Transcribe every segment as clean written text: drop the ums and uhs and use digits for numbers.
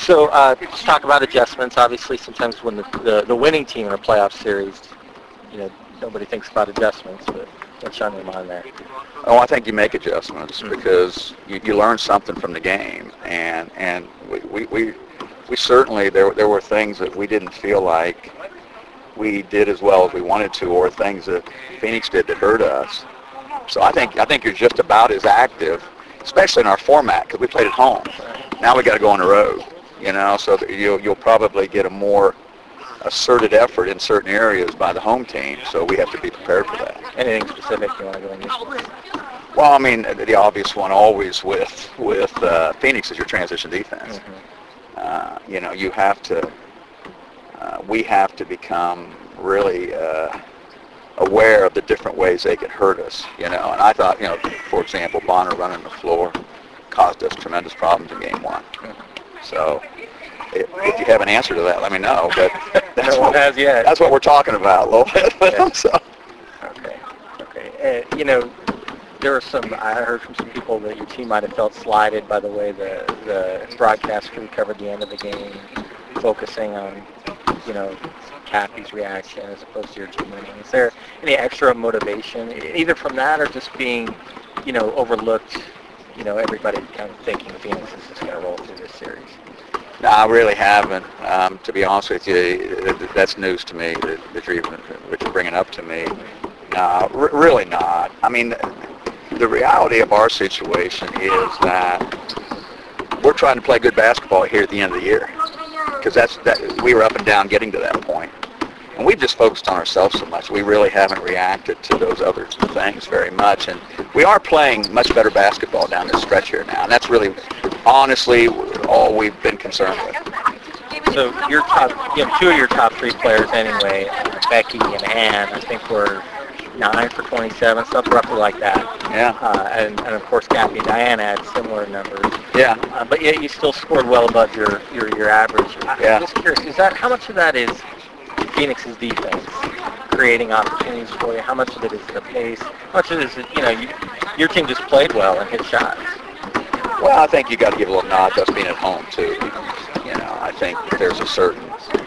So let's talk about adjustments. Obviously, sometimes when the winning team in a playoff series, nobody thinks about adjustments, but what's on your mind there? Oh, I think you make adjustments because you learn something from the game, and we certainly there were things that we didn't feel like we did as well as we wanted to, or things that Phoenix did that hurt us. So I think you're just about as active, especially in our format, because we played at home. Now we got to go on the road, so that you'll probably get a more asserted effort in certain areas by the home team. So we have to be prepared for that. Anything specific you want to go into? Well, I mean, the obvious one always with Phoenix is your transition defense. Mm-hmm. You have to. We have to become really aware of the different ways they can hurt us, And I thought, for example, Bonner running the floor caused us tremendous problems in game one. So if you have an answer to that, let me know. But that's what we're talking about a little bit with them. So. Okay. There were I heard from some people that your team might have felt slighted by the way the broadcast crew covered the end of the game, focusing on, Cappy's reaction as opposed to your team winning. Is there any extra motivation, either from that or just being, overlooked, everybody kind of thinking Phoenix is just going to roll through this series? No, I really haven't. To be honest with you, that's news to me that you're bringing up to me. No, really not. I mean, the reality of our situation is that we're trying to play good basketball here at the end of the year, because we were up and down getting to that point. And we've just focused on ourselves so much. We really haven't reacted to those other things very much. And we are playing much better basketball down this stretch here now. And that's really, honestly, all we've been concerned with. So your two of your top three players anyway, Becky and Ann, I think were 9 for 27, something roughly like that. Yeah. And of course, Cappy and Diana had similar numbers. Yeah. But yet you still scored well above your average. Yeah. I'm just curious, how much of that is Phoenix's defense creating opportunities for you? How much of it is the pace? How much of it is your team just played well and hit shots? Well, I think you got to give a little nod to us being at home too. I think there's a certain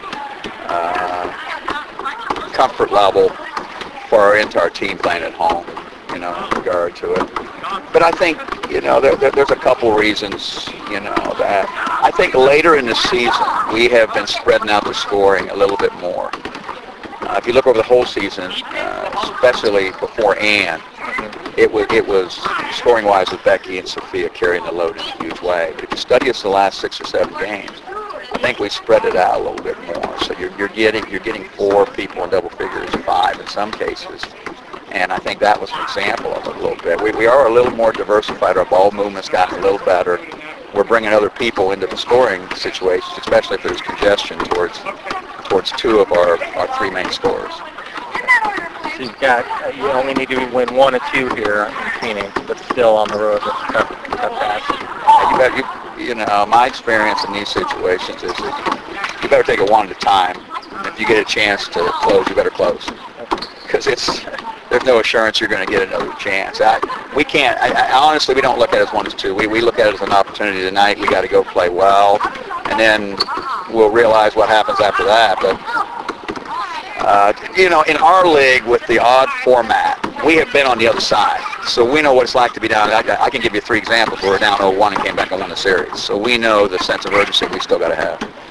comfort level for our entire team playing at home, in regard to it. But I think, there's a couple reasons, that I think later in the season we have been spreading out the scoring a little bit more. If you look over the whole season, especially before Ann, it was scoring-wise with Becky and Sophia carrying the load in a huge way. But if you study us the last 6 or 7 games, I think we spread it out a little bit more. So you're getting 4 people in double figures, 5 in some cases. And I think that was an example of it a little bit. We are a little more diversified. Our ball movement's gotten a little better. We're bringing other people into the scoring situations, especially if there's congestion towards 2 of our 3 main scorers. So you only need to win 1 or 2 here in Phoenix, but still on the road with tough task. My experience in these situations is that you better take it one at a time. And if you get a chance to close, you better close, because there's no assurance you're going to get another chance. Honestly, we don't look at it as 1 as 2. We look at it as an opportunity tonight. We got to go play well, and then we'll realize what happens after that. But in our league with the odd format, we have been on the other side, so we know what it's like to be down. I can give you 3 examples where we're down 0-1 and came back and won the series. So we know the sense of urgency we still got to have.